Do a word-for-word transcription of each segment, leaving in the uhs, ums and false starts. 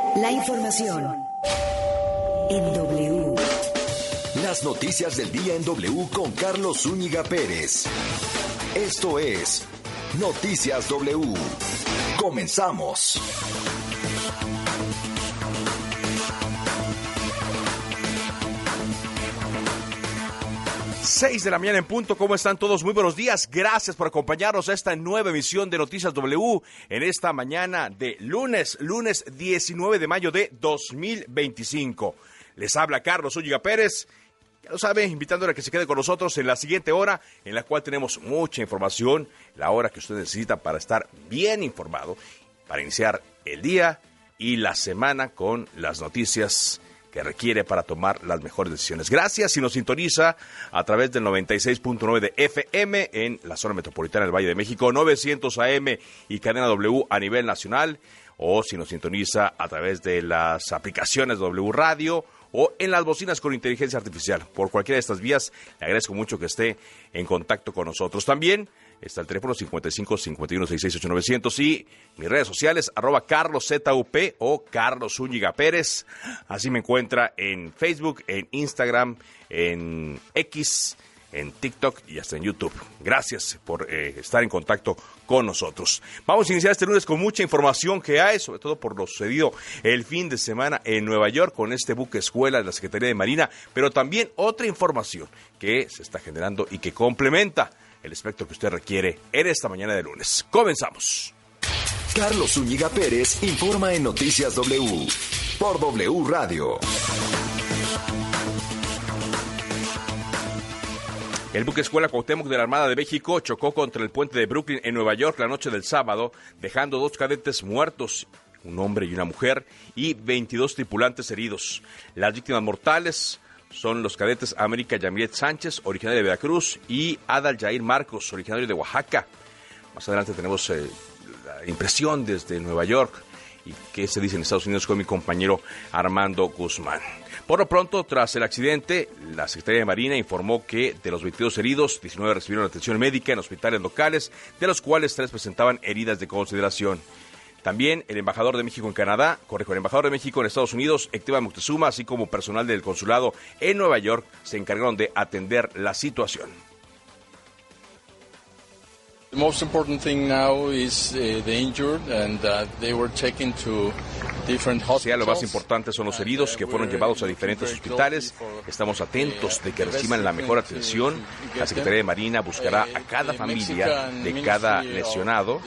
La información en W. Las noticias del día en W con Carlos Zúñiga Pérez. Esto es Noticias W. Comenzamos. Seis de la mañana en punto. ¿Cómo están todos? Muy buenos días. Gracias por acompañarnos a esta nueva emisión de Noticias W en esta mañana de lunes, lunes diecinueve de mayo de dos mil veinticinco. Les habla Carlos Zúñiga Pérez. Ya lo sabe, invitándole a que se quede con nosotros en la siguiente hora, en la cual tenemos mucha información, la hora que usted necesita para estar bien informado, para iniciar el día y la semana con las noticias que requiere para tomar las mejores decisiones. Gracias si nos sintoniza a través del noventa y seis punto nueve de F M en la zona metropolitana del Valle de México, novecientos A M y cadena W a nivel nacional, o si nos sintoniza a través de las aplicaciones W Radio o en las bocinas con inteligencia artificial. Por cualquiera de estas vías, le agradezco mucho que esté en contacto con nosotros. También está el teléfono cincuenta y cinco, cincuenta y uno, sesenta y seis, ochenta y nueve cero cero y mis redes sociales, arroba Carlos Z U P o Carlos Zúñiga Pérez. Así me encuentra en Facebook, en Instagram, en X, en TikTok y hasta en YouTube. Gracias por eh, estar en contacto con nosotros. Vamos a iniciar este lunes con mucha información que hay, sobre todo por lo sucedido el fin de semana en Nueva York con este buque escuela de la Secretaría de Marina, pero también otra información que se está generando y que complementa el espectro que usted requiere en esta mañana de lunes. Comenzamos. Carlos Zúñiga Pérez informa en Noticias W por W Radio. El buque escuela Cuauhtémoc de la Armada de México chocó contra el puente de Brooklyn en Nueva York la noche del sábado, dejando dos cadetes muertos, un hombre y una mujer, y veintidós tripulantes heridos. Las víctimas mortales son los cadetes América Yamilet Sánchez, originario de Veracruz, y Adal Jair Marcos, originario de Oaxaca. Más adelante tenemos eh, la impresión desde Nueva York y qué se dice en Estados Unidos con mi compañero Armando Guzmán. Por lo pronto, tras el accidente, la Secretaría de Marina informó que de los veintidós heridos, diecinueve recibieron atención médica en hospitales locales, de los cuales tres presentaban heridas de consideración. También el embajador de México en Canadá, corrijo, el embajador de México en Estados Unidos, Esteban Moctezuma, así como personal del consulado en Nueva York, se encargaron de atender la situación. The most important thing now is uh, the injured, and uh, they were taken to different hospitals. Sea, lo más importante son los heridos que fueron llevados a diferentes hospitales. Estamos atentos de que reciban la mejor atención. La Secretaría de Marina buscará a cada familia de cada lesionado.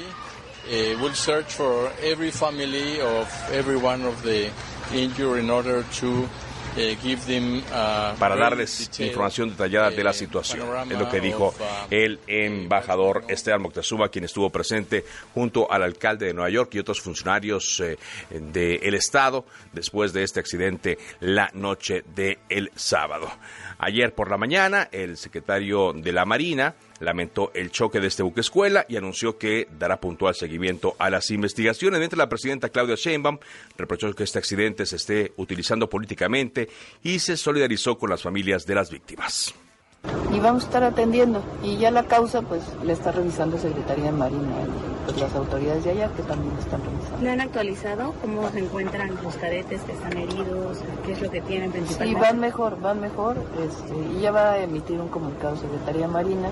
Uh, will search for every family of every one of the injured in order to uh, give them uh, para darles información detallada de la situación. Es lo que dijo el embajador Esteban Moctezuma, quien estuvo presente junto al alcalde de Nueva York y otros funcionarios eh, del estado después de este accidente la noche del sábado. Ayer por la mañana, el secretario de la Marina lamentó el choque de este buque escuela y anunció que dará puntual seguimiento a las investigaciones. Mientras la presidenta Claudia Sheinbaum reprochó que este accidente se esté utilizando políticamente y se solidarizó con las familias de las víctimas. Y vamos a estar atendiendo, y ya la causa pues la está revisando Secretaría de Marina, pues las autoridades de allá que también están revisando. ¿No han actualizado cómo se encuentran los cadetes que están heridos? ¿Qué es lo que tienen principalmente? Sí, van mejor, van mejor, este, y ya va a emitir un comunicado Secretaría de Marina,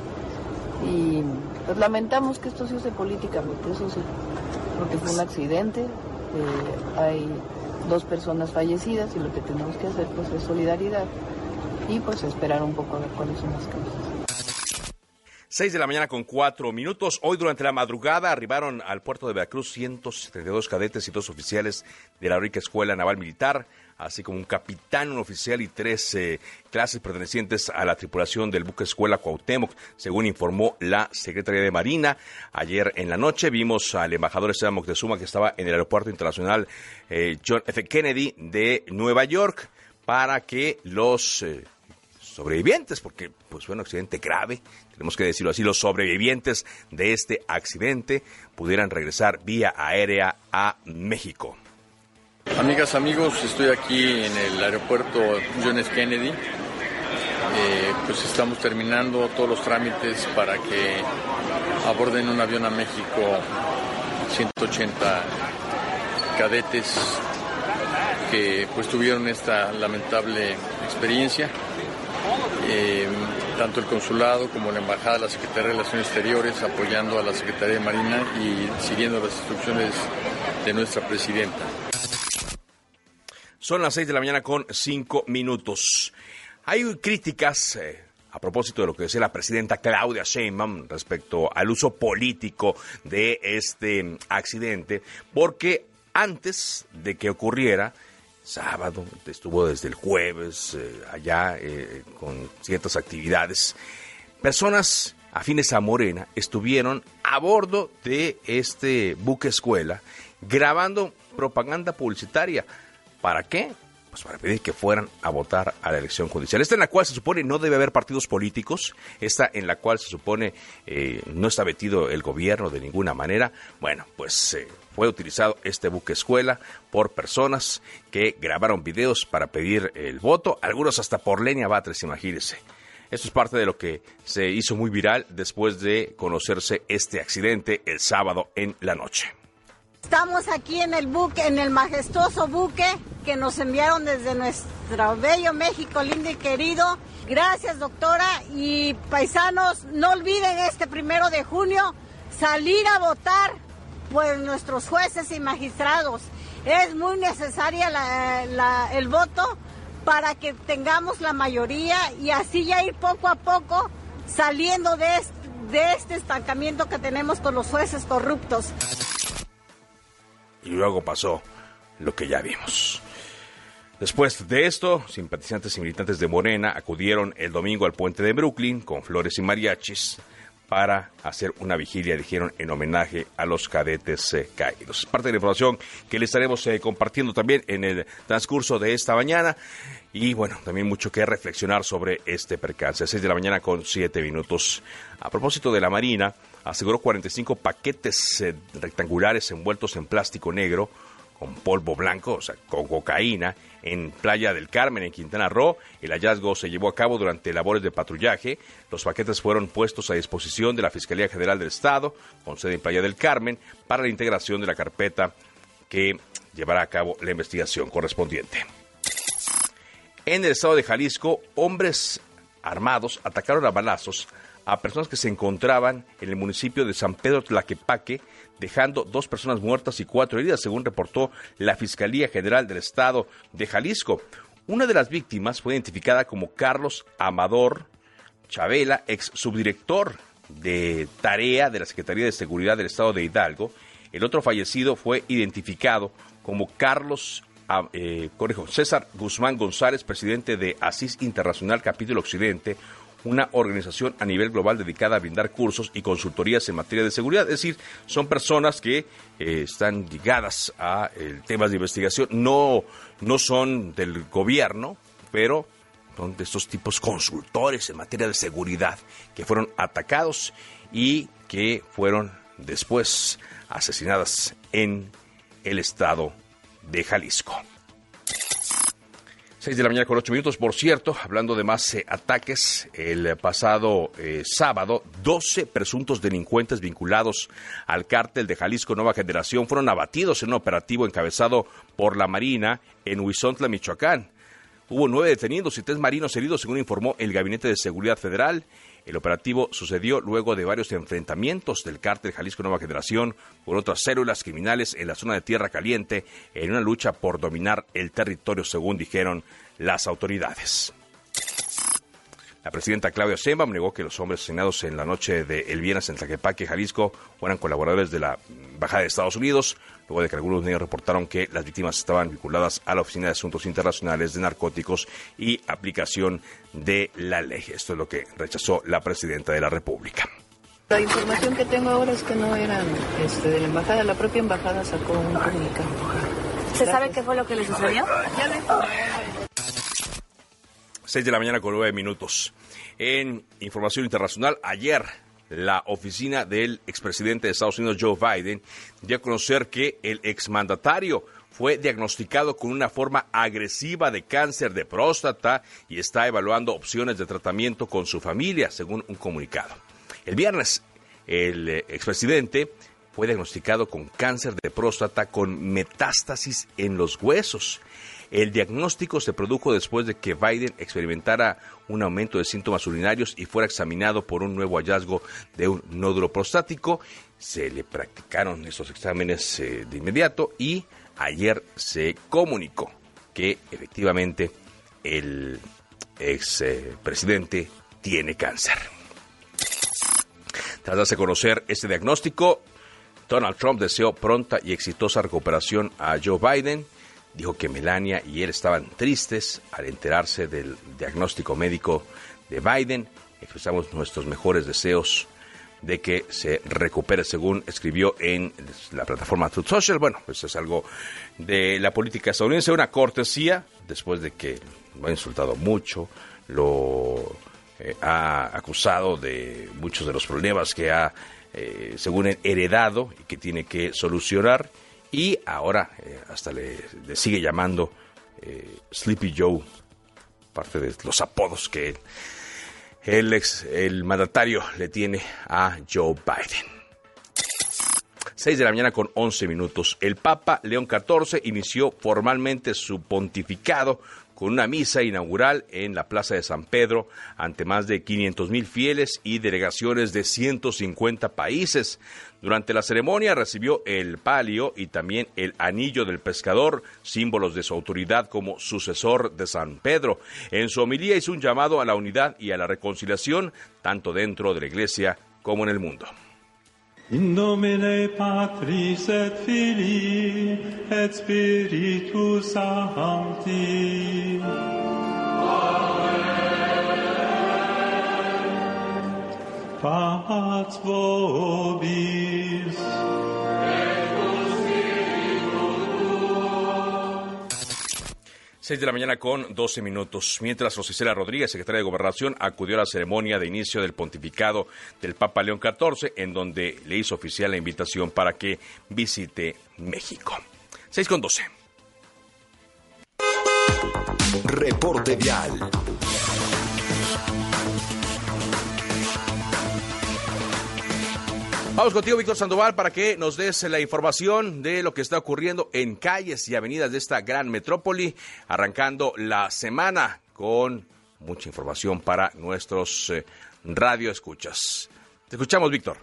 y pues lamentamos que esto se use políticamente, eso sí, porque fue un accidente, eh, hay dos personas fallecidas y lo que tenemos que hacer pues es solidaridad. Y pues esperar un poco a ver cuáles son las causas. Seis de la mañana con cuatro minutos. Hoy durante la madrugada arribaron al puerto de Veracruz ciento setenta y dos cadetes y dos oficiales de la rica Escuela Naval Militar, así como un capitán, un oficial y tres eh, clases pertenecientes a la tripulación del buque escuela Cuauhtémoc, según informó la Secretaría de Marina. Ayer en la noche vimos al embajador Esteban Moctezuma, que estaba en el aeropuerto internacional eh, John F. Kennedy de Nueva York, para que los eh, sobrevivientes, porque pues fue un accidente grave, tenemos que decirlo así, los sobrevivientes de este accidente pudieran regresar vía aérea a México. Amigas, amigos, estoy aquí en el aeropuerto John F. Kennedy. Eh, pues estamos terminando todos los trámites para que aborden un avión a México ciento ochenta cadetes que pues tuvieron esta lamentable experiencia. Eh, tanto el consulado como la embajada, la Secretaría de Relaciones Exteriores, apoyando a la Secretaría de Marina y siguiendo las instrucciones de nuestra presidenta. Son las seis de la mañana con cinco minutos. Hay críticas eh, a propósito de lo que decía la presidenta Claudia Sheinbaum respecto al uso político de este accidente, porque antes de que ocurriera, sábado, estuvo desde el jueves eh, allá eh, con ciertas actividades. Personas afines a Morena estuvieron a bordo de este buque escuela grabando propaganda publicitaria. ¿Para qué? Pues para pedir que fueran a votar a la elección judicial. Esta en la cual se supone no debe haber partidos políticos, esta en la cual se supone eh, no está metido el gobierno de ninguna manera. Bueno, pues eh, fue utilizado este buque escuela por personas que grabaron videos para pedir el voto, algunos hasta por Lenia Batres, imagínense. Esto es parte de lo que se hizo muy viral después de conocerse este accidente el sábado en la noche. Estamos aquí en el buque, en el majestuoso buque que nos enviaron desde nuestro bello México lindo y querido. Gracias, doctora, y paisanos, no olviden este primero de junio salir a votar por nuestros jueces y magistrados. Es muy necesaria la, la, el voto para que tengamos la mayoría y así ya ir poco a poco saliendo de este, de este estancamiento que tenemos con los jueces corruptos. Y luego pasó lo que ya vimos. Después de esto, simpatizantes y militantes de Morena acudieron el domingo al puente de Brooklyn con flores y mariachis para hacer una vigilia, dijeron, en homenaje a los cadetes eh, caídos. Es parte de la información que les estaremos eh, compartiendo también en el transcurso de esta mañana. Y bueno, también mucho que reflexionar sobre este percance. seis de la mañana con siete minutos. A propósito de la Marina, aseguró cuarenta y cinco paquetes eh, rectangulares envueltos en plástico negro con polvo blanco, o sea, con cocaína, en Playa del Carmen, en Quintana Roo. El hallazgo se llevó a cabo durante labores de patrullaje. Los paquetes fueron puestos a disposición de la Fiscalía General del Estado, con sede en Playa del Carmen, para la integración de la carpeta que llevará a cabo la investigación correspondiente. En el estado de Jalisco, hombres armados atacaron a balazos a personas que se encontraban en el municipio de San Pedro Tlaquepaque, dejando dos personas muertas y cuatro heridas, según reportó la Fiscalía General del Estado de Jalisco. Una de las víctimas fue identificada como Carlos Amador Chavela, ex subdirector de tarea de la Secretaría de Seguridad del Estado de Hidalgo. El otro fallecido fue identificado como Carlos eh, corrijo, César Guzmán González, presidente de ASIS Internacional Capítulo Occidente, una organización a nivel global dedicada a brindar cursos y consultorías en materia de seguridad. Es decir, son personas que eh, están ligadas a eh, temas de investigación, no, no son del gobierno, pero son de estos tipos consultores en materia de seguridad que fueron atacados y que fueron después asesinadas en el estado de Jalisco. seis de la mañana con ocho minutos. Por cierto, hablando de más eh, ataques, el pasado eh, sábado, doce presuntos delincuentes vinculados al cártel de Jalisco Nueva Generación fueron abatidos en un operativo encabezado por la Marina en Huizontla, Michoacán. Hubo nueve detenidos y tres marinos heridos, según informó el Gabinete de Seguridad Federal. El operativo sucedió luego de varios enfrentamientos del cártel Jalisco Nueva Generación con otras células criminales en la zona de Tierra Caliente en una lucha por dominar el territorio, según dijeron las autoridades. La presidenta Claudia Sheinbaum negó que los hombres asesinados en la noche del viernes en Tlaquepaque, Jalisco, fueran colaboradores de la Embajada de Estados Unidos, luego de que algunos medios reportaron que las víctimas estaban vinculadas a la Oficina de Asuntos Internacionales de Narcóticos y Aplicación de la Ley. Esto es lo que rechazó la presidenta de la República. La información que tengo ahora es que no eran este, de la embajada, la propia embajada sacó un comunicado. ¿Se sabe qué fue lo que le sucedió? seis de la mañana con nueve minutos. En información internacional, ayer la oficina del expresidente de Estados Unidos, Joe Biden, dio a conocer que el exmandatario fue diagnosticado con una forma agresiva de cáncer de próstata y está evaluando opciones de tratamiento con su familia, según un comunicado. El viernes, el expresidente fue diagnosticado con cáncer de próstata con metástasis en los huesos. El diagnóstico se produjo después de que Biden experimentara un aumento de síntomas urinarios y fuera examinado por un nuevo hallazgo de un nódulo prostático. Se le practicaron estos exámenes eh, de inmediato y ayer se comunicó que efectivamente el ex eh, presidente tiene cáncer. Tras darse a conocer este diagnóstico, Donald Trump deseó pronta y exitosa recuperación a Joe Biden. Dijo que Melania y él estaban tristes al enterarse del diagnóstico médico de Biden. Expresamos nuestros mejores deseos de que se recupere, según escribió en la plataforma Truth Social. Bueno, pues es algo de la política estadounidense, una cortesía, después de que lo ha insultado mucho, lo eh, ha acusado de muchos de los problemas que ha, eh, según él, heredado y que tiene que solucionar. Y ahora eh, hasta le, le sigue llamando eh, Sleepy Joe, parte de los apodos que él, el, ex, el mandatario le tiene a Joe Biden. seis de la mañana con once minutos. El Papa León catorce inició formalmente su pontificado con una misa inaugural en la Plaza de San Pedro ante más de quinientos mil fieles y delegaciones de ciento cincuenta países. Durante la ceremonia recibió el palio y también el anillo del pescador, símbolos de su autoridad como sucesor de San Pedro. En su homilía hizo un llamado a la unidad y a la reconciliación, tanto dentro de la Iglesia como en el mundo. In nomine Patris et Filii et Spiritus Sancti. Amen. Pax vobis. seis de la mañana con doce minutos. Mientras Rosicela Rodríguez, secretaria de Gobernación, acudió a la ceremonia de inicio del pontificado del Papa León catorce, en donde le hizo oficial la invitación para que visite México. seis con doce. Reporte vial. Vamos contigo, Víctor Sandoval, para que nos des la información de lo que está ocurriendo en calles y avenidas de esta gran metrópoli, arrancando la semana con mucha información para nuestros eh, radioescuchas. Te escuchamos, Víctor.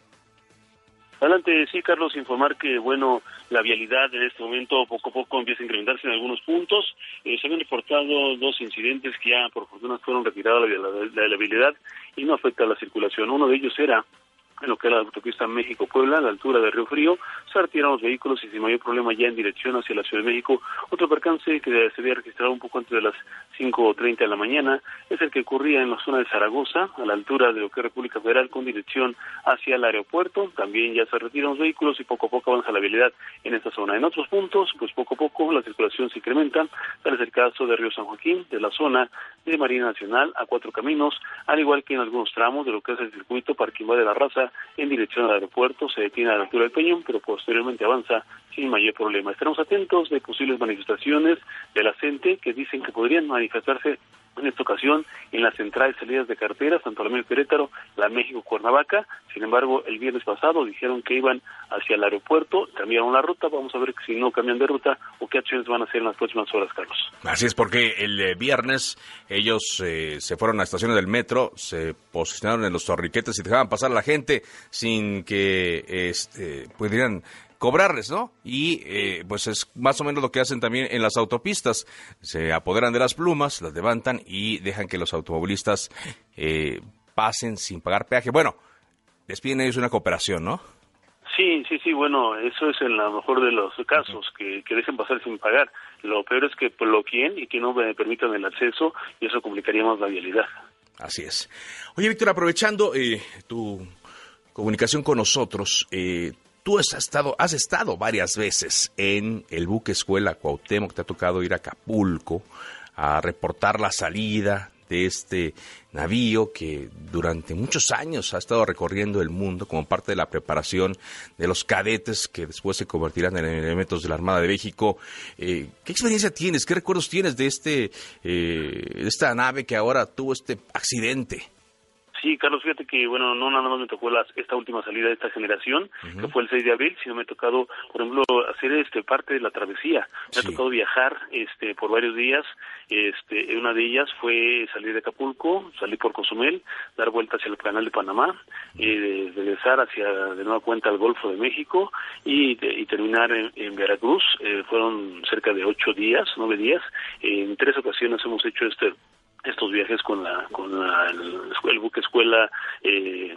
Adelante, sí, Carlos, informar que, bueno, la vialidad en este momento poco a poco empieza a incrementarse en algunos puntos. Eh, se habían reportado dos incidentes que ya, por fortuna, fueron retirados de la, la, la, la vialidad y no afecta a la circulación. Uno de ellos era en lo que era la autopista México-Puebla, a la altura de Río Frío, se retiraron los vehículos y sin mayor problema ya en dirección hacia la Ciudad de México. Otro percance que se había registrado un poco antes de las cinco treinta de la mañana es el que ocurría en la zona de Zaragoza, a la altura de lo que es República Federal, con dirección hacia el aeropuerto. También ya se retiran los vehículos y poco a poco avanza la vialidad en esta zona. En otros puntos, pues poco a poco la circulación se incrementa. Tal es el caso de Río San Joaquín, de la zona de Marina Nacional a Cuatro Caminos, al igual que en algunos tramos de lo que es el circuito Parquín de la Raza en dirección al aeropuerto. Se detiene a la altura del Peñón, pero posteriormente avanza sin mayor problema. Estaremos atentos de posibles manifestaciones de la gente que dicen que podrían manifestarse en esta ocasión en las centrales salidas de carreteras, tanto la México Querétaro, la México Cuernavaca. Sin embargo, el viernes pasado dijeron que iban hacia el aeropuerto, cambiaron la ruta. Vamos a ver si no cambian de ruta o qué acciones van a hacer en las próximas horas, Carlos. Así es, porque el eh, viernes ellos eh, se fueron a estaciones del metro, se posicionaron en los torniquetes y dejaban pasar a la gente sin que este, pudieran cobrarles, ¿no? Y eh, pues es más o menos lo que hacen también en las autopistas. Se apoderan de las plumas, las levantan y dejan que los automovilistas eh, pasen sin pagar peaje. Bueno, les piden ellos una cooperación, ¿no? Sí, sí, sí, bueno, eso es en lo mejor de los casos, que, que dejen pasar sin pagar. Lo peor es que bloqueen y que no me permitan el acceso, y eso complicaría más la vialidad. Así es. Oye, Víctor, aprovechando eh, tu comunicación con nosotros, eh, tú has estado, has estado varias veces en el buque escuela Cuauhtémoc, te ha tocado ir a Acapulco a reportar la salida de este navío que durante muchos años ha estado recorriendo el mundo como parte de la preparación de los cadetes que después se convertirán en elementos de la Armada de México. Eh, ¿Qué experiencia tienes? ¿Qué recuerdos tienes de este eh, de esta nave que ahora tuvo este accidente? Sí, Sí, Carlos, fíjate que, bueno, no nada más me tocó las, esta última salida de esta generación, uh-huh. que fue el seis de abril, sino me ha tocado, por ejemplo, hacer este parte de la travesía. Me sí. ha tocado viajar este por varios días. Este, una de ellas fue salir de Acapulco, salir por Cozumel, dar vuelta hacia el canal de Panamá, eh, regresar hacia de nueva cuenta al Golfo de México y, de, y terminar en, en Veracruz. Eh, fueron cerca de ocho días, nueve días. Eh, en tres ocasiones hemos hecho este estos viajes con la con la, el, el buque escuela eh,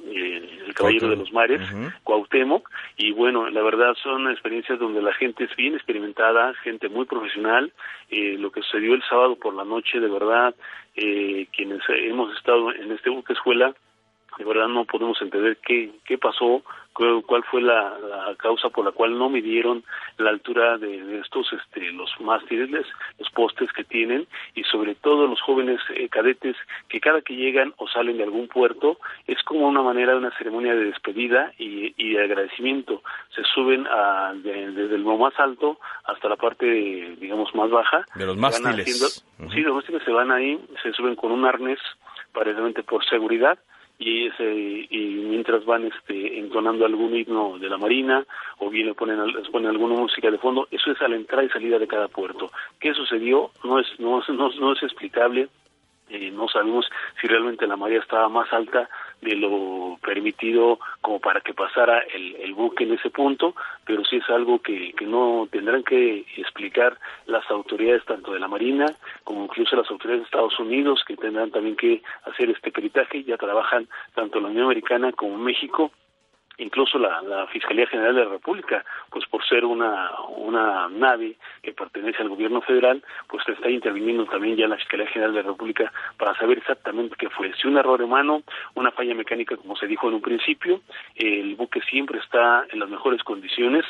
eh, el Caballero Cuauhtémoc. de los Mares, uh-huh. Cuauhtémoc, y bueno, la verdad son experiencias donde la gente es bien experimentada, gente muy profesional. Eh, lo que sucedió el sábado por la noche, de verdad, eh, quienes hemos estado en este buque escuela, de verdad no podemos entender qué qué pasó, cuál, cuál fue la, la causa por la cual no midieron la altura de, de estos este los mástiles, los postes que tienen, y sobre todo los jóvenes eh, cadetes que cada que llegan o salen de algún puerto es como una manera de una ceremonia de despedida y, y de agradecimiento. Se suben a, de, desde el más alto hasta la parte digamos más baja de los mástiles. Haciendo, uh-huh. Sí, los mástiles se van ahí, se suben con un arnés precisamente por seguridad. Y, ese, y mientras van este, entonando algún himno de la Marina o bien le ponen, les ponen alguna música de fondo, eso es a la entrada y salida de cada puerto. ¿Qué sucedió? No es no, no, no es explicable. Eh, no sabemos si realmente la marea estaba más alta de lo permitido como para que pasara el, el buque en ese punto, pero sí es algo que, que no tendrán que explicar las autoridades tanto de la Marina como incluso las autoridades de Estados Unidos, que tendrán también que hacer este peritaje. Ya trabajan tanto la Unión Americana como México, incluso la, la Fiscalía General de la República, pues por ser una una nave que pertenece al gobierno federal, pues está interviniendo también ya la Fiscalía General de la República para saber exactamente qué fue. Si un error humano, una falla mecánica, como se dijo en un principio, el buque siempre está en las mejores condiciones.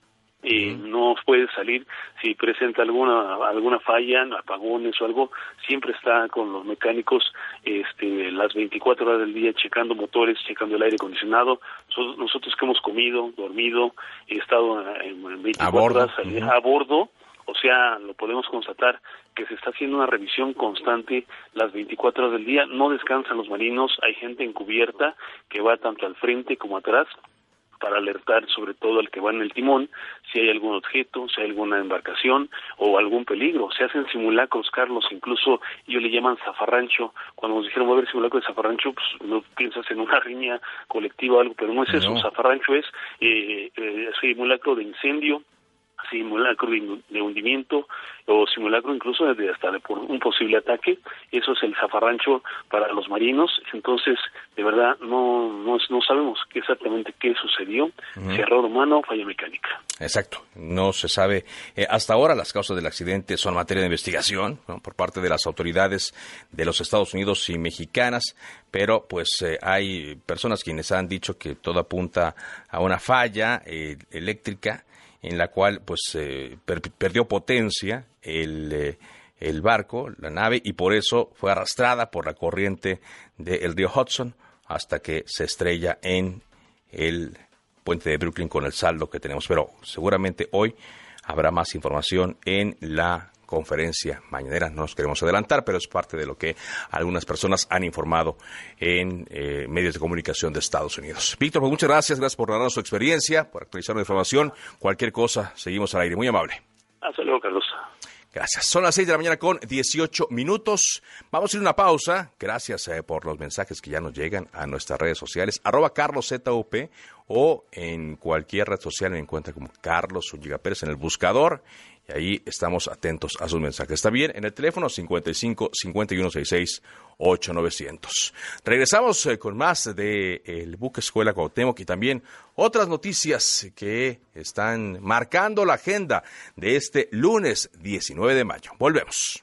Eh, no puede salir si presenta alguna alguna falla, apagones o algo, siempre está con los mecánicos este las veinticuatro horas del día checando motores, checando el aire acondicionado. Nosotros, nosotros que hemos comido, dormido, he estado en, en veinticuatro horas uh-huh. a bordo, o sea, lo podemos constatar que se está haciendo una revisión constante las veinticuatro horas del día, no descansan los marinos, hay gente encubierta que va tanto al frente como atrás para alertar sobre todo al que va en el timón si hay algún objeto, si hay alguna embarcación o algún peligro. Se hacen simulacros, Carlos, incluso ellos le llaman zafarrancho. Cuando nos dijeron va a haber simulacro de zafarrancho, pues no piensas en una riña colectiva o algo, pero no es no. eso. Zafarrancho es eh, eh, simulacro de incendio, simulacro de, de hundimiento o simulacro incluso de hasta de por un posible ataque. Eso es el zafarrancho para los marinos. Entonces, de verdad, no no, no sabemos qué exactamente qué sucedió, uh-huh. si error humano o falla mecánica. Exacto, no se sabe. Eh, hasta ahora las causas del accidente son materia de investigación, ¿no?, por parte de las autoridades de los Estados Unidos y mexicanas, pero pues eh, hay personas quienes han dicho que todo apunta a una falla eh, eléctrica en la cual pues eh, per- perdió potencia el, eh, el barco, la nave, y por eso fue arrastrada por la corriente del río Hudson hasta que se estrella en el puente de Brooklyn con el saldo que tenemos. Pero seguramente hoy habrá más información en la conferencia mañanera. No nos queremos adelantar, pero es parte de lo que algunas personas han informado en eh, medios de comunicación de Estados Unidos. Víctor, pues muchas gracias, gracias por darnos su experiencia, por actualizar la información. Cualquier cosa, seguimos al aire. Muy amable. Hasta luego, Carlos. Gracias. Son las seis de la mañana con dieciocho minutos. Vamos a ir a una pausa. Gracias eh, por los mensajes que ya nos llegan a nuestras redes sociales. Arroba Carlos Z U P o en cualquier red social me encuentra como Carlos Zúñiga Pérez en el buscador. Y ahí estamos atentos a sus mensajes. Está bien, en el teléfono cincuenta y cinco, cincuenta y uno, sesenta y seis, ocho mil novecientos. Regresamos eh, con más de el buque escuela Cuauhtémoc y también otras noticias que están marcando la agenda de este lunes diecinueve de mayo. Volvemos.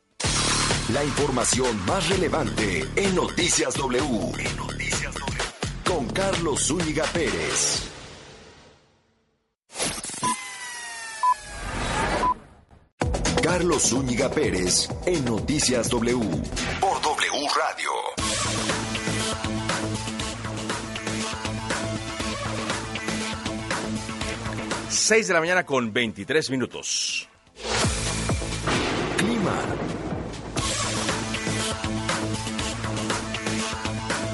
La información más relevante en Noticias W. En Noticias W. Con Carlos Zúñiga Pérez. Carlos Zúñiga Pérez en Noticias W. Por W Radio. seis de la mañana con veintitrés minutos. Clima.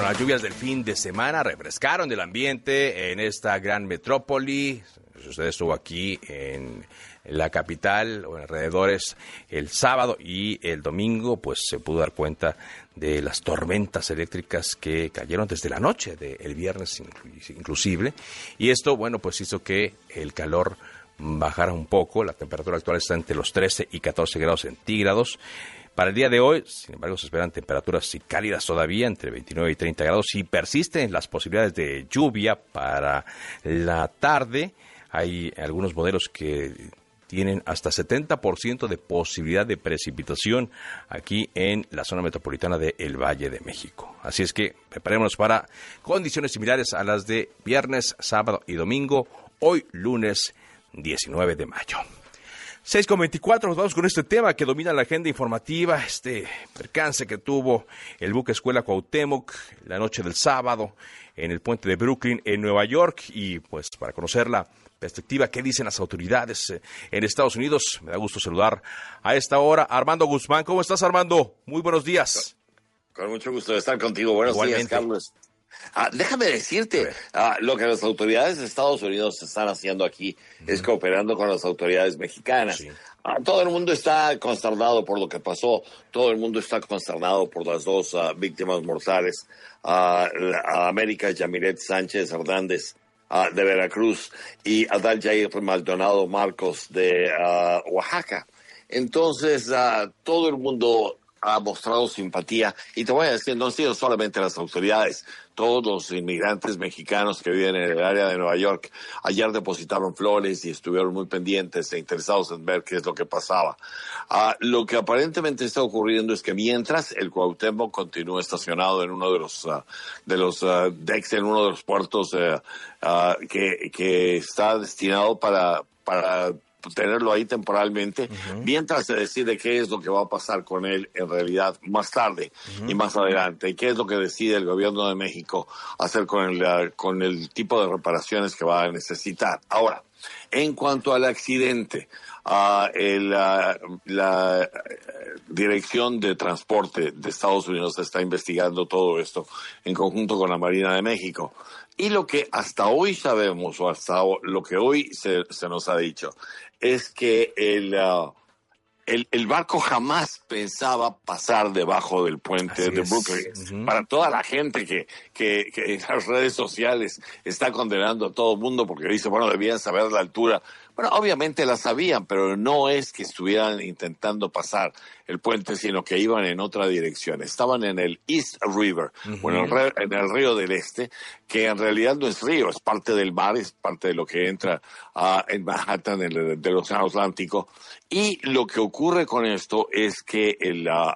Bueno, las lluvias del fin de semana refrescaron el ambiente en esta gran metrópoli. Si usted estuvo aquí en la capital o en alrededores el sábado y el domingo, pues se pudo dar cuenta de las tormentas eléctricas que cayeron desde la noche del viernes inclusive. Y esto, bueno, pues hizo que el calor bajara un poco. La temperatura actual está entre los trece y catorce grados centígrados. Para el día de hoy, sin embargo, se esperan temperaturas cálidas todavía, entre veintinueve y treinta grados, y persisten las posibilidades de lluvia para la tarde. Hay algunos modelos que tienen hasta setenta por ciento de posibilidad de precipitación aquí en la zona metropolitana del Valle de México. Así es que preparémonos para condiciones similares a las de viernes, sábado y domingo, hoy lunes diecinueve de mayo. seis con veinticuatro, nos vamos con este tema que domina la agenda informativa, este percance que tuvo el buque Escuela Cuauhtémoc la noche del sábado en el puente de Brooklyn en Nueva York. Y pues para conocer la perspectiva, qué dicen las autoridades en Estados Unidos, me da gusto saludar a esta hora Armando Guzmán. ¿Cómo estás, Armando? Muy buenos días. Con mucho gusto de estar contigo. Buenos Igualmente. días, Carlos. Ah, déjame decirte, ah, lo que las autoridades de Estados Unidos están haciendo aquí uh-huh. es cooperando con las autoridades mexicanas. Sí. Ah, todo el mundo está consternado por lo que pasó, todo el mundo está consternado por las dos uh, víctimas mortales, uh, América Yamilet Sánchez Hernández uh, de Veracruz y Adal Jair Maldonado Marcos de uh, Oaxaca. Entonces, uh, todo el mundo ha mostrado simpatía, y te voy a decir, no han sido solamente las autoridades, todos los inmigrantes mexicanos que viven en el área de Nueva York ayer depositaron flores y estuvieron muy pendientes e interesados en ver qué es lo que pasaba. Uh, lo que aparentemente está ocurriendo es que mientras el Cuauhtémoc continúa estacionado en uno de los uh, de los uh, decks, en uno de los puertos uh, uh, que, que está destinado para para tenerlo ahí temporalmente, uh-huh. mientras se decide qué es lo que va a pasar con él en realidad más tarde uh-huh. y más adelante, y qué es lo que decide el gobierno de México hacer con el, con el tipo de reparaciones que va a necesitar. Ahora, en cuanto al accidente, uh, el, uh, la Dirección de Transporte de Estados Unidos está investigando todo esto en conjunto con la Marina de México. Y lo que hasta hoy sabemos, o hasta lo que hoy se, se nos ha dicho, es que el, uh, el, el barco jamás pensaba pasar debajo del puente Así de es. Brooklyn. Uh-huh. Para toda la gente que, que, que en las redes sociales está condenando a todo el mundo porque dice, bueno, debían saber la altura. Bueno, obviamente la sabían, pero no es que estuvieran intentando pasar el puente, sino que iban en otra dirección. Estaban en el East River, uh-huh. o en el, re, en el río del Este, que en realidad no es río, es parte del mar, es parte de lo que entra uh, en Manhattan, en el, del Océano Atlántico. Y lo que ocurre con esto es que el, uh,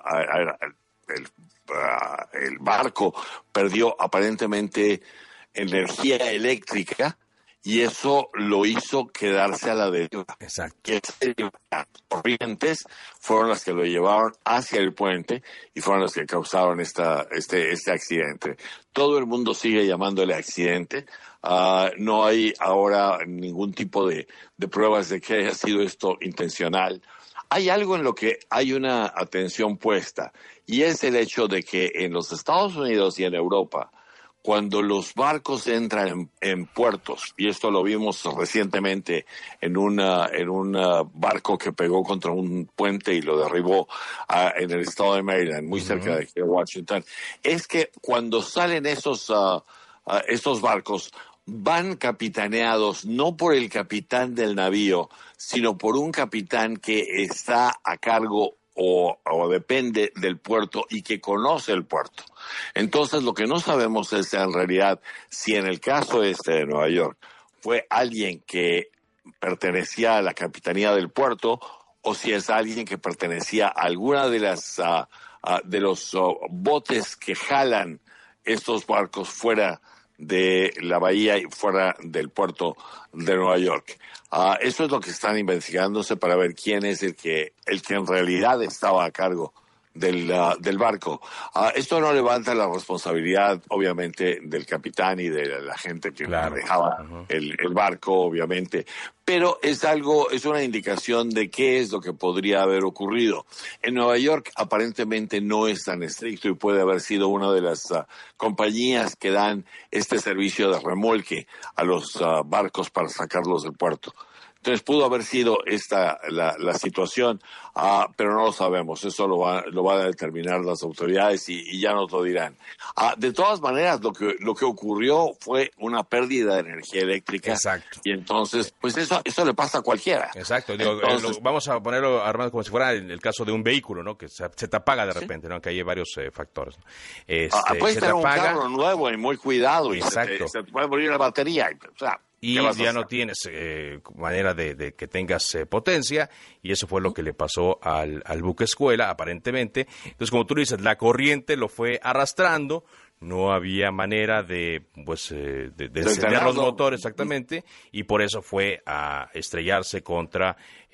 el, uh, el barco perdió aparentemente energía eléctrica, y eso lo hizo quedarse a la deriva. Exacto. Que las corrientes fueron las que lo llevaron hacia el puente y fueron las que causaron esta, este, este accidente. Todo el mundo sigue llamándole accidente. Uh, no hay ahora ningún tipo de, de pruebas de que haya sido esto intencional. Hay algo en lo que hay una atención puesta, y es el hecho de que en los Estados Unidos y en Europa, cuando los barcos entran en, en puertos, y esto lo vimos recientemente en una en un barco que pegó contra un puente y lo derribó uh, en el estado de Maryland, muy uh-huh. cerca de Washington, es que cuando salen esos uh, uh, estos barcos, van capitaneados no por el capitán del navío, sino por un capitán que está a cargo o, o depende del puerto y que conoce el puerto. Entonces, lo que no sabemos es en realidad si en el caso este de Nueva York fue alguien que pertenecía a la capitanía del puerto o si es alguien que pertenecía a alguna de las uh, uh, de los uh, botes que jalan estos barcos fuera de la bahía y fuera del puerto de Nueva York. Uh, eso es lo que están investigándose para ver quién es el que el que en realidad estaba a cargo del, uh, del barco. Uh, esto no levanta la responsabilidad, obviamente, del capitán y de la gente que claro. manejaba uh-huh. el, el barco, obviamente, pero es algo, es una indicación de qué es lo que podría haber ocurrido. En Nueva York aparentemente no es tan estricto y puede haber sido una de las uh, compañías que dan este servicio de remolque a los uh, barcos para sacarlos del puerto. Entonces pudo haber sido esta la, la situación, uh, pero no lo sabemos. Eso lo va, lo van a determinar las autoridades y, y ya nos lo dirán. Uh, de todas maneras, lo que lo que ocurrió fue una pérdida de energía eléctrica. Exacto. Y entonces, pues eso eso le pasa a cualquiera. Exacto. Digo, entonces, lo, vamos a ponerlo, Armando, como si fuera en el caso de un vehículo, ¿no? Que se, se te apaga de repente, ¿sí? ¿no? Que hay varios eh, factores. Este, uh, puedes tener un apaga. carro nuevo y muy cuidado y se te, se te puede morir la batería. O sea, y ya no tienes eh, manera de, de que tengas eh, potencia, y eso fue lo que le pasó al, al buque escuela, aparentemente. Entonces, como tú dices, la corriente lo fue arrastrando, no había manera de, pues, eh, de, de encender los motores exactamente, y por eso fue a estrellarse contra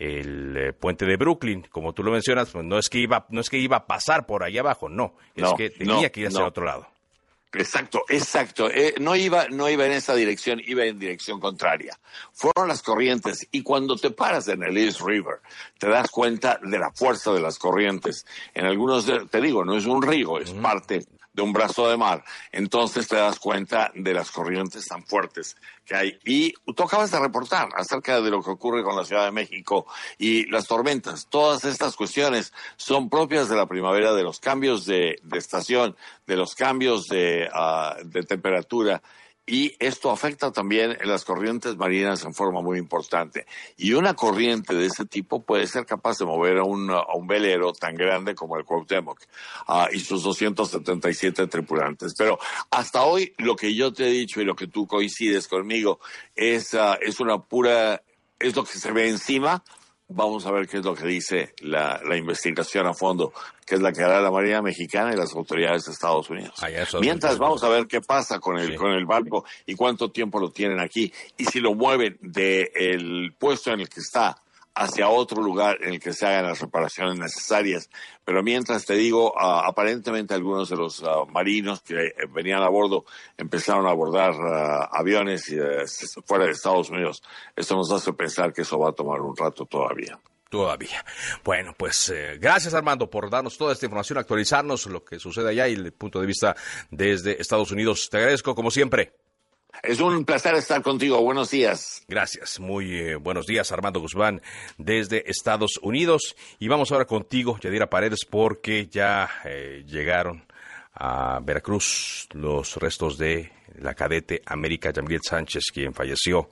el eh, puente de Brooklyn. Como tú lo mencionas, pues, no es que iba, no es que iba a pasar por ahí abajo, no, es no, que tenía no, que ir hacia no. otro lado. Exacto, exacto. Eh, no iba, no iba en esa dirección, iba en dirección contraria. Fueron las corrientes, y cuando te paras en el East River, te das cuenta de la fuerza de las corrientes. En algunos, de, te digo, no es un río, es mm. parte de un brazo de mar. Entonces te das cuenta de las corrientes tan fuertes que hay. Y tú acabas de reportar acerca de lo que ocurre con la Ciudad de México y las tormentas. Todas estas cuestiones son propias de la primavera, de los cambios de, de estación, de los cambios de, uh, de temperatura. Y esto afecta también en las corrientes marinas en forma muy importante. Y una corriente de ese tipo puede ser capaz de mover a un, a un velero tan grande como el Cuauhtémoc uh, y sus doscientos setenta y siete tripulantes. Pero hasta hoy lo que yo te he dicho y lo que tú coincides conmigo es, uh, es una pura, es lo que se ve encima. Vamos a ver qué es lo que dice la, la investigación a fondo, que es la que hará la Marina Mexicana y las autoridades de Estados Unidos. Ah, Mientras vamos a ver qué pasa con el, sí. con el barco y cuánto tiempo lo tienen aquí, y si lo mueven del puesto en el que está hacia otro lugar en el que se hagan las reparaciones necesarias. Pero mientras te digo, uh, aparentemente algunos de los uh, marinos que venían a bordo empezaron a abordar uh, aviones uh, fuera de Estados Unidos. Esto nos hace pensar que eso va a tomar un rato todavía. Todavía. Bueno, pues eh, gracias, Armando, por darnos toda esta información, actualizarnos lo que sucede allá y el punto de vista desde Estados Unidos. Te agradezco, como siempre. Es un placer estar contigo. Buenos días. Gracias. Muy eh, buenos días, Armando Guzmán, desde Estados Unidos. Y vamos ahora contigo, Yadira Paredes, porque ya eh, llegaron a Veracruz los restos de la cadete América Yamilet Sánchez, quien falleció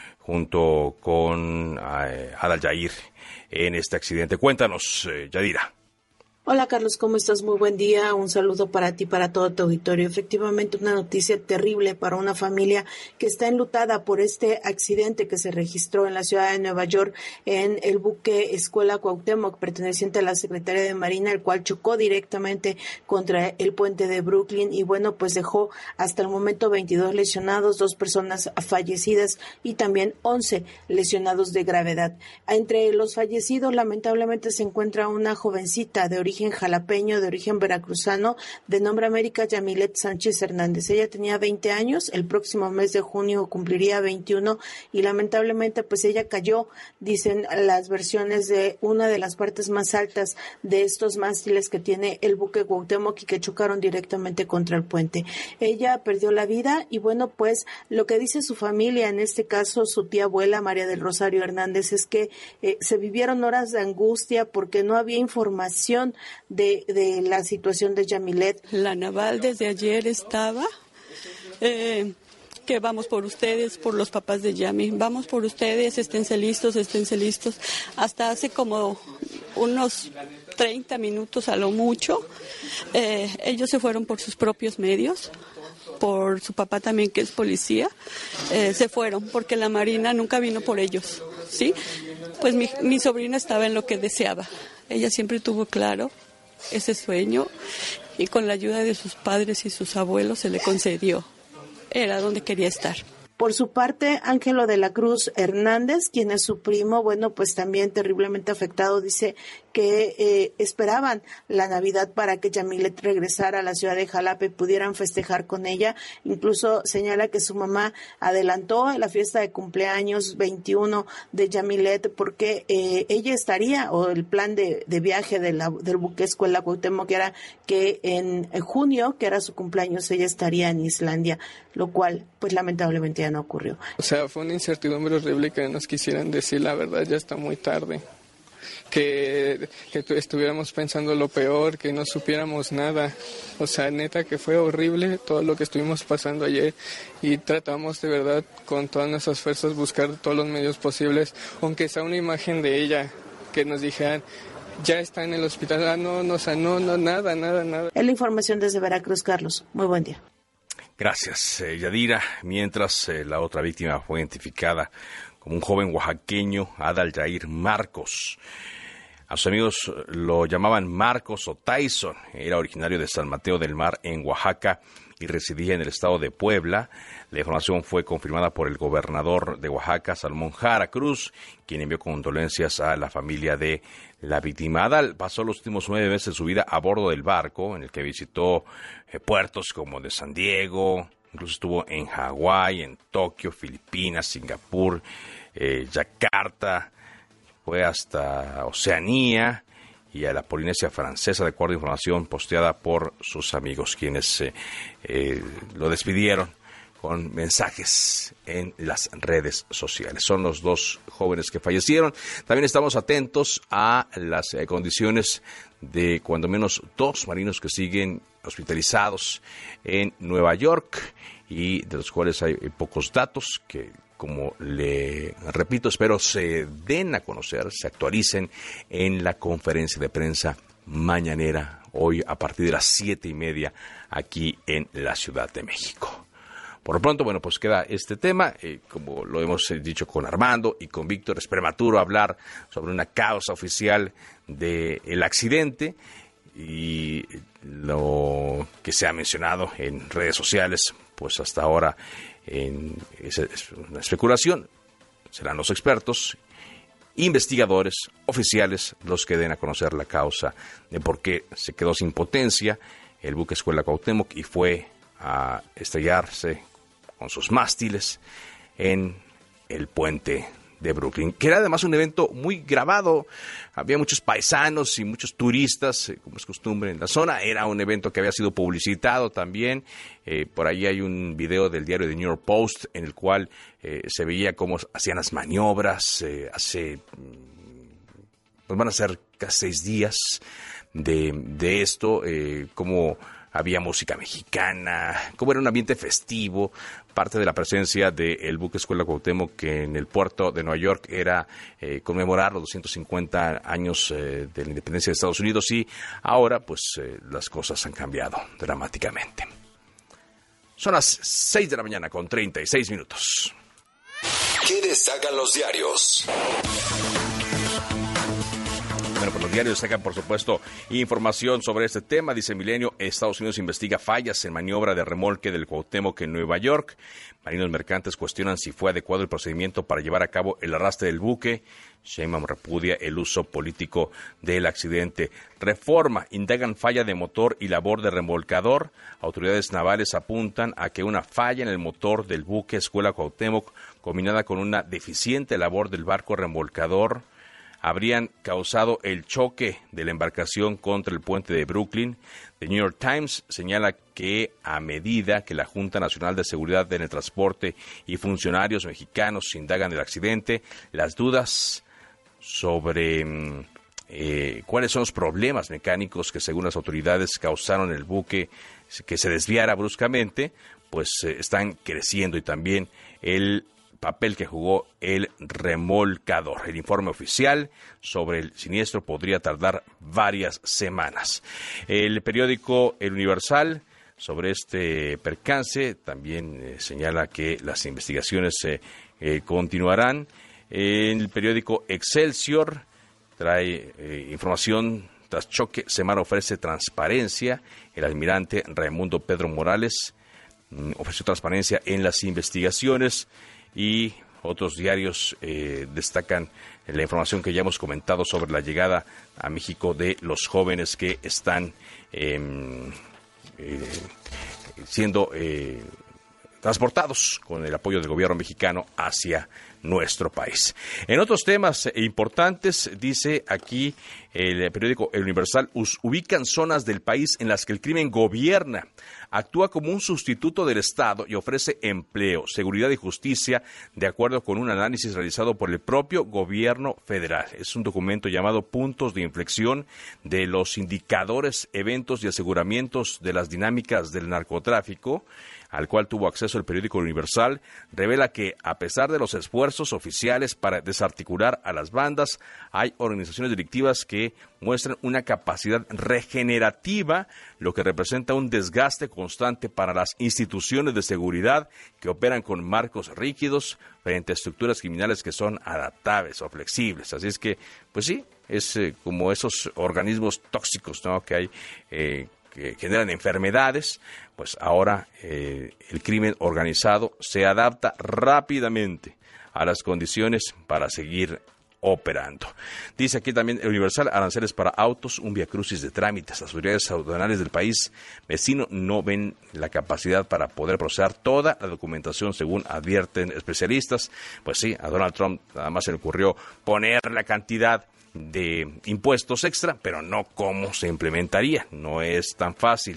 junto con eh, Adal Yair en este accidente. Cuéntanos, eh, Yadira. Hola Carlos, ¿cómo estás? Muy buen día, un saludo para ti, para todo tu auditorio. Efectivamente, una noticia terrible para una familia que está enlutada por este accidente que se registró en la ciudad de Nueva York en el buque Escuela Cuauhtémoc, perteneciente a la Secretaría de Marina, el cual chocó directamente contra el puente de Brooklyn y bueno, pues dejó hasta el momento veintidós lesionados, dos personas fallecidas y también once lesionados de gravedad. Entre los fallecidos, lamentablemente, se encuentra una jovencita de origen jalapeño, de origen veracruzano, de nombre América Yamilet Sánchez Hernández. Ella tenía veinte años, el próximo mes de junio cumpliría veintiuno y lamentablemente pues ella cayó, dicen las versiones, de una de las partes más altas de estos mástiles que tiene el buque Cuauhtémoc y que chocaron directamente contra el puente. Ella perdió la vida y bueno, pues lo que dice su familia, en este caso su tía abuela María del Rosario Hernández, es que eh, se vivieron horas de angustia porque no había información De, de la situación de Yamilet. La naval desde ayer estaba eh, que vamos por ustedes, por los papás de Yami, vamos por ustedes, esténse listos, esténse listos. Hasta hace como unos treinta minutos a lo mucho, eh, ellos se fueron por sus propios medios, por su papá también que es policía, eh, se fueron porque la Marina nunca vino por ellos, ¿sí? Pues mi, mi sobrina estaba en lo que deseaba. Ella siempre tuvo claro ese sueño y con la ayuda de sus padres y sus abuelos se le concedió. Era donde quería estar. Por su parte, Ángelo de la Cruz Hernández, quien es su primo, bueno, pues también terriblemente afectado, dice que eh, esperaban la Navidad para que Yamilet regresara a la ciudad de Jalapa y pudieran festejar con ella. Incluso señala que su mamá adelantó la fiesta de cumpleaños veintiuno de Yamilet porque eh, ella estaría, o el plan de, de viaje de la, del buque Escuela Cuauhtémoc que era que en, en junio, que era su cumpleaños, ella estaría en Islandia, lo cual pues lamentablemente ya no ocurrió. O sea, fue una incertidumbre horrible que nos quisieran decir la verdad, ya está muy tarde. Que, que estuviéramos pensando lo peor, que no supiéramos nada. O sea, neta que fue horrible todo lo que estuvimos pasando ayer y tratamos de verdad con todas nuestras fuerzas buscar todos los medios posibles, aunque sea una imagen de ella, que nos dijeran, ya está en el hospital, ah, no, no, o sea, no, no, nada, nada, nada. Es la información desde Veracruz, Carlos. Muy buen día. Gracias, eh, Yadira. Mientras eh, la otra víctima fue identificada como un joven oaxaqueño, Adal Jair Marcos. A sus amigos lo llamaban Marcos o Tyson. Era originario de San Mateo del Mar, en Oaxaca, y residía en el estado de Puebla. La información fue confirmada por el gobernador de Oaxaca, Salomón Jara Cruz, quien envió condolencias a la familia de la víctima. Adal pasó los últimos nueve meses de su vida a bordo del barco, en el que visitó eh, puertos como de San Diego, incluso estuvo en Hawái, en Tokio, Filipinas, Singapur, eh, Yakarta, fue hasta Oceanía y a la Polinesia Francesa, de acuerdo a información posteada por sus amigos, quienes eh, eh, lo despidieron con mensajes en las redes sociales. Son los dos jóvenes que fallecieron. También estamos atentos a las eh, condiciones de cuando menos dos marinos que siguen hospitalizados en Nueva York y de los cuales hay pocos datos que, como le repito, espero se den a conocer, se actualicen en la conferencia de prensa mañanera, hoy a partir de las siete y media, aquí en la Ciudad de México. Por lo pronto, bueno, pues queda este tema, eh, como lo hemos dicho con Armando y con Víctor, es prematuro hablar sobre una causa oficial del accidente, y lo que se ha mencionado en redes sociales, pues hasta ahora en, es, es una especulación. Serán los expertos, investigadores, oficiales, los que den a conocer la causa de por qué se quedó sin potencia el buque Escuela Cuauhtémoc y fue a estrellarse con sus mástiles en el puente de Brooklyn, que era además un evento muy grabado. Había muchos paisanos y muchos turistas, como es costumbre en la zona. Era un evento que había sido publicitado también. Eh, por ahí hay un video del diario The New York Post en el cual eh, se veía cómo hacían las maniobras. Eh, hace, pues van a ser casi seis días de, de esto, eh, cómo había música mexicana, cómo era un ambiente festivo. Parte de la presencia del buque Escuela Cuauhtémoc, que en el puerto de Nueva York era eh, conmemorar los doscientos cincuenta años eh, de la independencia de Estados Unidos, y ahora pues eh, las cosas han cambiado dramáticamente. Son las seis de la mañana con treinta y seis minutos. ¿Qué destacan los diarios? Bueno, pues los diarios sacan, por supuesto, información sobre este tema. Dice Milenio, Estados Unidos investiga fallas en maniobra de remolque del Cuauhtémoc en Nueva York. Marinos mercantes cuestionan si fue adecuado el procedimiento para llevar a cabo el arrastre del buque. Sheinbaum repudia el uso político del accidente. Reforma, indagan falla de motor y labor de remolcador. Autoridades navales apuntan a que una falla en el motor del buque Escuela Cuauhtémoc, combinada con una deficiente labor del barco remolcador, habrían causado el choque de la embarcación contra el puente de Brooklyn. The New York Times señala que a medida que la Junta Nacional de Seguridad en el Transporte y funcionarios mexicanos indagan el accidente, las dudas sobre eh, cuáles son los problemas mecánicos que según las autoridades causaron el buque que se desviara bruscamente, pues eh, están creciendo, y también el papel que jugó el remolcador. El informe oficial sobre el siniestro podría tardar varias semanas. El periódico El Universal, sobre este percance, también eh, señala que las investigaciones eh, eh, continuarán. El periódico Excelsior trae eh, información. Tras choque, Semana ofrece transparencia. El almirante Raimundo Pedro Morales mm, ofreció transparencia en las investigaciones, y otros diarios eh, destacan la información que ya hemos comentado sobre la llegada a México de los jóvenes que están eh, eh, siendo eh, transportados con el apoyo del gobierno mexicano hacia nuestro país. En otros temas importantes, dice aquí el periódico El Universal, ubican zonas del país en las que el crimen gobierna, actúa como un sustituto del Estado y ofrece empleo, seguridad y justicia, de acuerdo con un análisis realizado por el propio gobierno federal. Es un documento llamado Puntos de Inflexión de los indicadores, eventos y aseguramientos de las dinámicas del narcotráfico, al cual tuvo acceso el periódico Universal. Revela que, a pesar de los esfuerzos oficiales para desarticular a las bandas, hay organizaciones delictivas que muestran una capacidad regenerativa, lo que representa un desgaste constante para las instituciones de seguridad que operan con marcos rígidos frente a estructuras criminales que son adaptables o flexibles. Así es que, pues sí, es eh, como esos organismos tóxicos, ¿no?, que hay, eh, que generan enfermedades. Pues ahora eh, el crimen organizado se adapta rápidamente a las condiciones para seguir operando. Dice aquí también el Universal, aranceles para autos, un viacrucis de trámites. Las autoridades aduanales del país vecino no ven la capacidad para poder procesar toda la documentación, según advierten especialistas. Pues sí, a Donald Trump nada más se le ocurrió poner la cantidad de impuestos extra, pero no cómo se implementaría, no es tan fácil.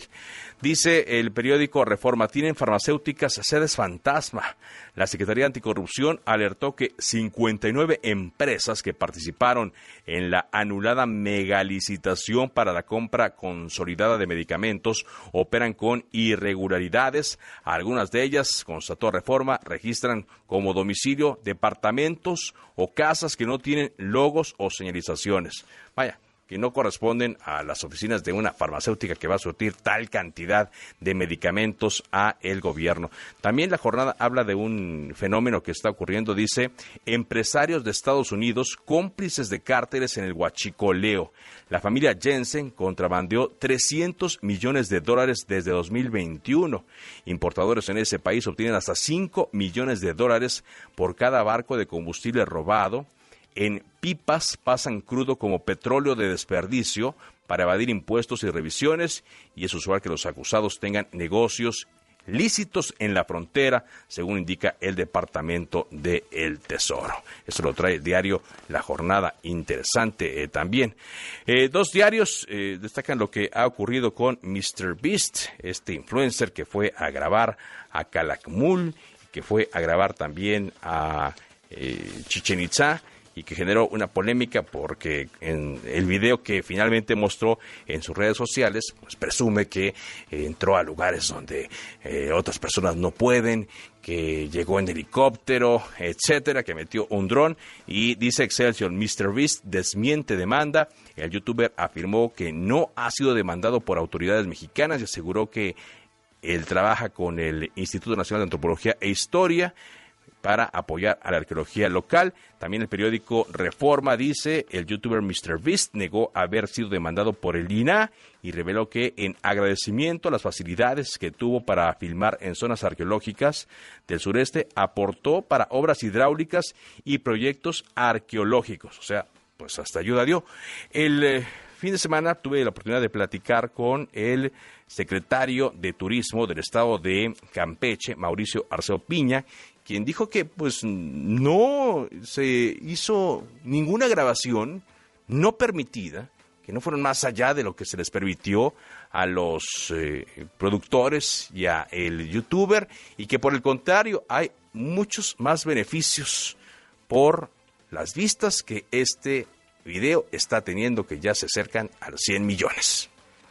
Dice el periódico Reforma, tienen farmacéuticas sedes fantasma. La Secretaría Anticorrupción alertó que cincuenta y nueve empresas que participaron en la anulada megalicitación para la compra consolidada de medicamentos operan con irregularidades. Algunas de ellas, constató Reforma, registran como domicilio departamentos o casas que no tienen logos o señalizaciones. Vaya, que no corresponden a las oficinas de una farmacéutica que va a surtir tal cantidad de medicamentos a el gobierno. También la jornada habla de un fenómeno que está ocurriendo, dice, empresarios de Estados Unidos cómplices de cárteles en el huachicoleo. La familia Jensen contrabandeó trescientos millones de dólares desde dos mil veintiuno. Importadores en ese país obtienen hasta cinco millones de dólares por cada barco de combustible robado. En pipas pasan crudo como petróleo de desperdicio para evadir impuestos y revisiones, y es usual que los acusados tengan negocios lícitos en la frontera, según indica el Departamento del Tesoro. Esto lo trae el diario La Jornada, interesante eh, también. Eh, dos diarios eh, destacan lo que ha ocurrido con míster Beast, este influencer que fue a grabar a Calakmul, que fue a grabar también a eh, Chichén Itzá, y que generó una polémica porque en el video que finalmente mostró en sus redes sociales, pues presume que eh, entró a lugares donde eh, otras personas no pueden, que llegó en helicóptero, etcétera, que metió un dron, y dice Excelsior, míster Beast desmiente demanda. El youtuber afirmó que no ha sido demandado por autoridades mexicanas y aseguró que él trabaja con el Instituto Nacional de Antropología e Historia para apoyar a la arqueología local. También el periódico Reforma dice, el youtuber míster Beast negó haber sido demandado por el I N A H y reveló que en agradecimiento a las facilidades que tuvo para filmar en zonas arqueológicas del sureste, aportó para obras hidráulicas y proyectos arqueológicos. O sea, pues hasta ayuda dio. El eh, fin de semana tuve la oportunidad de platicar con el secretario de Turismo del estado de Campeche, Mauricio Arceo Piña, quien dijo que pues no se hizo ninguna grabación no permitida, que no fueron más allá de lo que se les permitió a los eh, productores y a el youtuber, y que por el contrario hay muchos más beneficios por las vistas que este video está teniendo, que ya se acercan a los cien millones.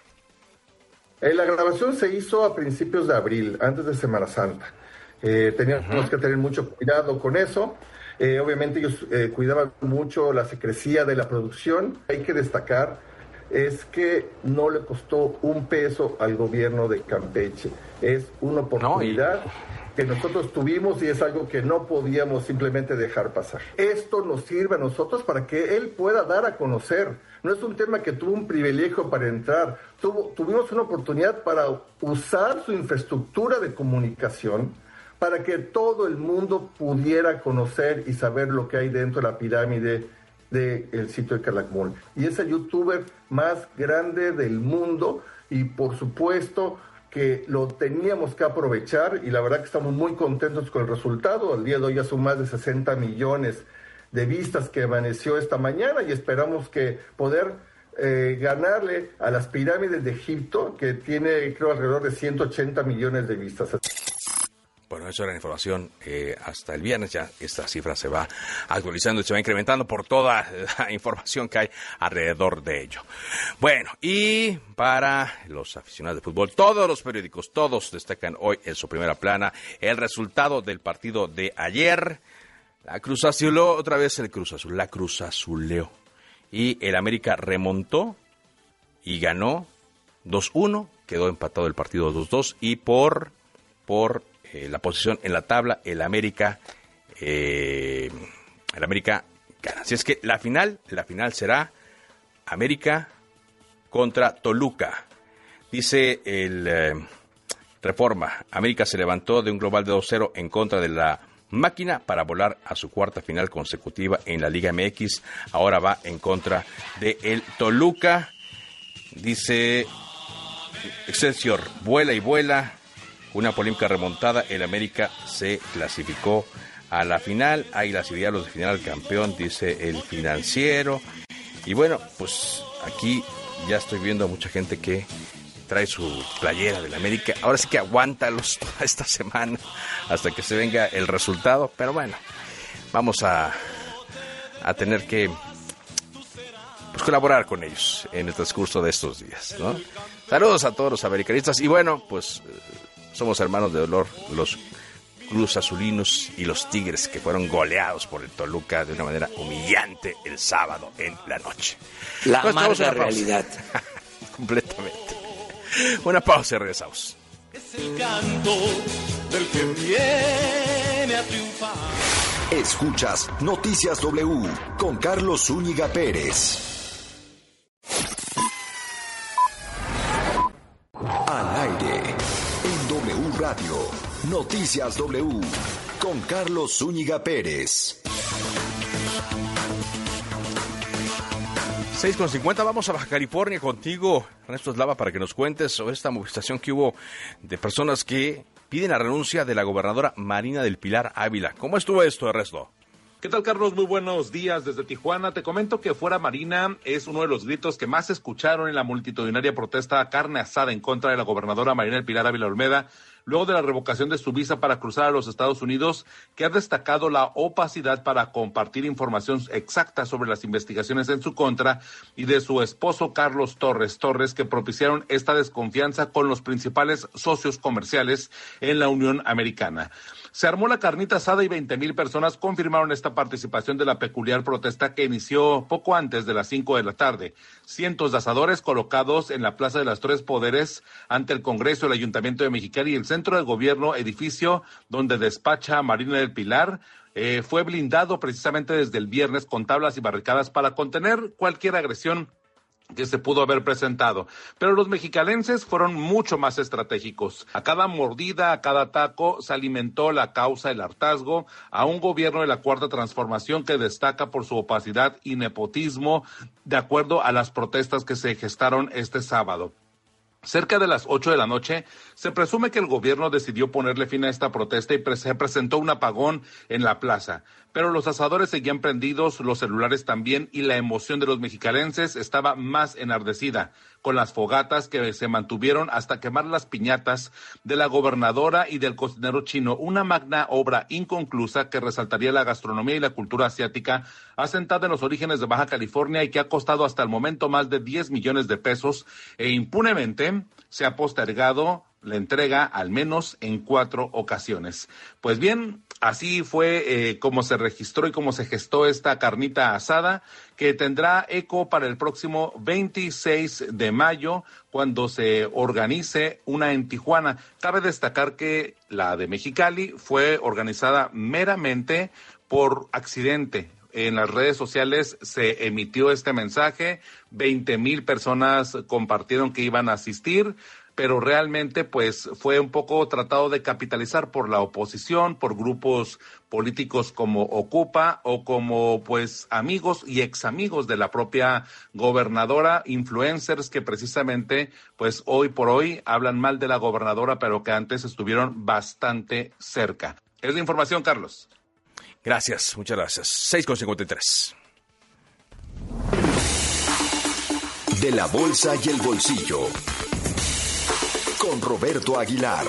Eh, la grabación se hizo a principios de abril, antes de Semana Santa. Eh, teníamos uh-huh. que tener mucho cuidado con eso. Eh, obviamente ellos eh, cuidaban mucho la secrecía de la producción. Hay que destacar es que no le costó un peso al gobierno de Campeche. Es una oportunidad no, que nosotros tuvimos y es algo que no podíamos simplemente dejar pasar. Esto nos sirve a nosotros para que él pueda dar a conocer. No es un tema que tuvo un privilegio para entrar. Tuvo, tuvimos una oportunidad para usar su infraestructura de comunicación para que todo el mundo pudiera conocer y saber lo que hay dentro de la pirámide del sitio de Calakmul. Y es el youtuber más grande del mundo y por supuesto que lo teníamos que aprovechar y la verdad que estamos muy contentos con el resultado. Al día de hoy ya son más de sesenta millones de vistas que amaneció esta mañana y esperamos que poder eh, ganarle a las pirámides de Egipto, que tiene creo alrededor de ciento ochenta millones de vistas. Bueno, eso era la información eh, hasta el viernes. Ya esta cifra se va actualizando y se va incrementando por toda la información que hay alrededor de ello. Bueno, y para los aficionados de fútbol, todos los periódicos, todos destacan hoy en su primera plana el resultado del partido de ayer. La Cruz Azuló, otra vez el Cruz Azul, la Cruz Azuleó. Y el América remontó y ganó dos uno, quedó empatado el partido dos dos y por... por Eh, la posición en la tabla, el América, eh, el América gana. Así es que la final, la final será América contra Toluca. Dice el eh, Reforma, América se levantó de un global de dos cero en contra de la máquina para volar a su cuarta final consecutiva en la Liga M X. Ahora va en contra de el Toluca. Dice Excelsior, vuela y vuela. Una polémica remontada, el América se clasificó a la final. Águilas y Diablos de final al campeón, dice el Financiero. Y bueno, pues aquí ya estoy viendo a mucha gente que trae su playera del América. Ahora sí que aguántalos toda esta semana hasta que se venga el resultado. Pero bueno, vamos a, a tener que pues, colaborar con ellos en el transcurso de estos días, ¿no? Saludos a todos los americanistas. Y bueno, pues... somos hermanos de dolor, los Cruz Azulinos y los Tigres, que fueron goleados por el Toluca de una manera humillante el sábado en la noche. La amarga realidad. Completamente. Una pausa y regresamos. Es el canto del que viene a triunfar. Escuchas Noticias W con Carlos Zúñiga Pérez. Al aire. W Radio, Noticias W, con Carlos Zúñiga Pérez. seis con cincuenta, vamos a Baja California contigo, Ernesto Eslava, para que nos cuentes sobre esta movilización que hubo de personas que piden la renuncia de la gobernadora Marina del Pilar Ávila. ¿Cómo estuvo esto, Ernesto? ¿Qué tal, Carlos? Muy buenos días desde Tijuana. Te comento que fuera Marina es uno de los gritos que más se escucharon en la multitudinaria protesta carne asada en contra de la gobernadora Marina del Pilar Ávila Olmeda, luego de la revocación de su visa para cruzar a los Estados Unidos, que ha destacado la opacidad para compartir información exacta sobre las investigaciones en su contra, y de su esposo Carlos Torres Torres, que propiciaron esta desconfianza con los principales socios comerciales en la Unión Americana. Se armó la carnita asada y veinte mil personas confirmaron esta participación de la peculiar protesta que inició poco antes de las cinco de la tarde. Cientos de asadores colocados en la Plaza de los Tres Poderes ante el Congreso, el Ayuntamiento de Mexicali y el Centro de Gobierno, edificio donde despacha Marina del Pilar, eh, fue blindado precisamente desde el viernes con tablas y barricadas para contener cualquier agresión que se pudo haber presentado. Pero los mexicalenses fueron mucho más estratégicos. A cada mordida, a cada taco, se alimentó la causa del hartazgo a un gobierno de la Cuarta Transformación que destaca por su opacidad y nepotismo, de acuerdo a las protestas que se gestaron este sábado. Cerca de las ocho de la noche, se presume que el gobierno decidió ponerle fin a esta protesta y pre- se presentó un apagón en la plaza. Pero los asadores seguían prendidos, los celulares también, y la emoción de los mexicalenses estaba más enardecida, con las fogatas que se mantuvieron hasta quemar las piñatas de la gobernadora y del cocinero chino, una magna obra inconclusa que resaltaría la gastronomía y la cultura asiática asentada en los orígenes de Baja California y que ha costado hasta el momento más de diez millones de pesos e impunemente se ha postergado la entrega al menos en cuatro ocasiones. Pues bien, Así fue eh, como se registró y como se gestó esta carnita asada, que tendrá eco para el próximo veintiséis de mayo, cuando se organice una en Tijuana. Cabe destacar que la de Mexicali fue organizada meramente por accidente. En las redes sociales se emitió este mensaje, veinte mil personas compartieron que iban a asistir, pero realmente pues fue un poco tratado de capitalizar por la oposición, por grupos políticos como Ocupa o como pues amigos y examigos de la propia gobernadora, influencers que precisamente pues hoy por hoy hablan mal de la gobernadora, pero que antes estuvieron bastante cerca. Es la información, Carlos. Gracias, muchas gracias. seis con cincuenta y tres. De la bolsa y el bolsillo, con Roberto Aguilar.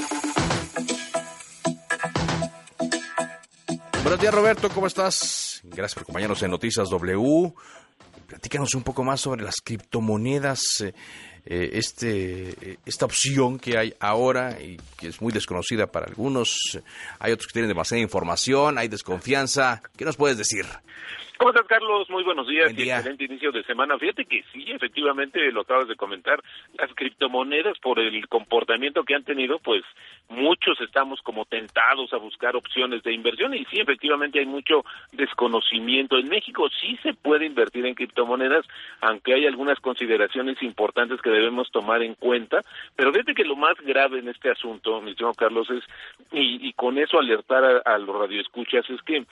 Buenos días, Roberto, ¿cómo estás? Gracias por acompañarnos en Noticias W. Platícanos un poco más sobre las criptomonedas, eh, eh, este, eh, esta opción que hay ahora y que es muy desconocida para algunos. Hay otros que tienen demasiada información, hay desconfianza. ¿Qué nos puedes decir? ¿Cómo estás, Carlos? Muy buenos días Buen día. y excelente inicio de semana. Fíjate que sí, efectivamente, lo acabas de comentar, las criptomonedas, por el comportamiento que han tenido, pues muchos estamos como tentados a buscar opciones de inversión y sí, efectivamente hay mucho desconocimiento. En México sí se puede invertir en criptomonedas, aunque hay algunas consideraciones importantes que debemos tomar en cuenta, pero fíjate que lo más grave en este asunto, mi estimado Carlos, es, y, y con eso alertar a, a los radioescuchas, es que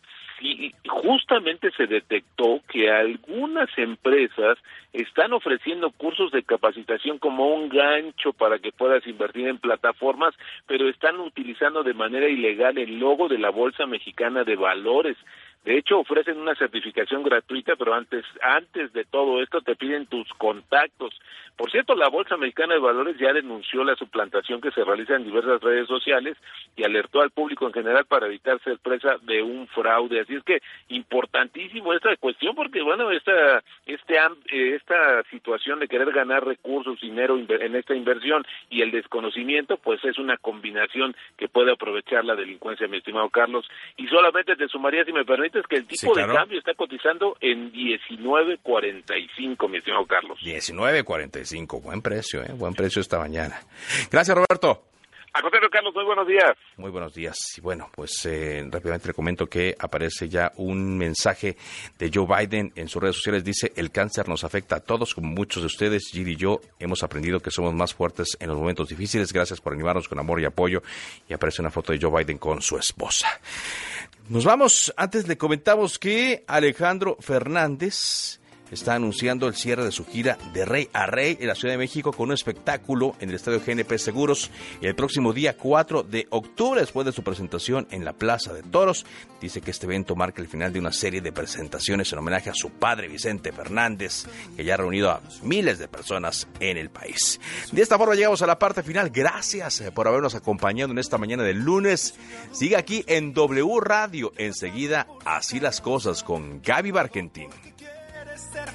y justamente se detectó que algunas empresas están ofreciendo cursos de capacitación como un gancho para que puedas invertir en plataformas, pero están utilizando de manera ilegal el logo de la Bolsa Mexicana de Valores. De hecho, ofrecen una certificación gratuita, pero antes antes de todo esto te piden tus contactos. Por cierto, la Bolsa Mexicana de Valores ya denunció la suplantación que se realiza en diversas redes sociales y alertó al público en general para evitar ser presa de un fraude. Así es que importantísimo esta cuestión porque, bueno, esta este esta situación de querer ganar recursos, dinero en esta inversión y el desconocimiento, pues es una combinación que puede aprovechar la delincuencia, mi estimado Carlos. Y solamente te sumaría, si me permites, que el tipo sí, claro. de cambio está cotizando en diecinueve cuarenta y cinco, mi estimado Carlos. diecinueve cuarenta y cinco, buen precio, ¿eh? Buen precio esta mañana. Gracias, Roberto. Al contrario, Carlos, muy buenos días. Muy buenos días. Y bueno, pues eh, rápidamente le comento que aparece ya un mensaje de Joe Biden en sus redes sociales. Dice, el cáncer nos afecta a todos, como muchos de ustedes. Jill y yo hemos aprendido que somos más fuertes en los momentos difíciles. Gracias por animarnos con amor y apoyo. Y aparece una foto de Joe Biden con su esposa. Nos vamos. Antes le comentamos que Alejandro Fernández está anunciando el cierre de su gira de Rey a Rey en la Ciudad de México con un espectáculo en el estadio G N P Seguros el próximo día cuatro de octubre, después de su presentación en la Plaza de Toros. Dice que este evento marca el final de una serie de presentaciones en homenaje a su padre Vicente Fernández, que ya ha reunido a miles de personas en el país. De esta forma llegamos a la parte final. Gracias por habernos acompañado en esta mañana del lunes. Sigue aquí en W Radio. Enseguida, Así las Cosas con Gaby Barkentin. Ser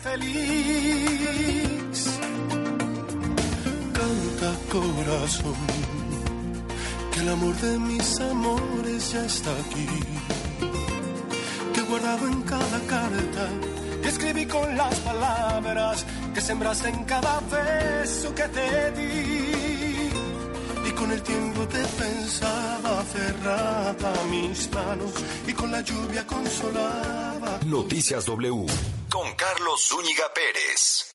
feliz, canta corazón, que el amor de mis amores ya está aquí, que he guardado en cada carta, que escribí con las palabras, que sembraste en cada beso que te di, y con el tiempo te pensaba aferrada a mis manos, y con la lluvia consolaba. Noticias W con Carlos Zúñiga Pérez.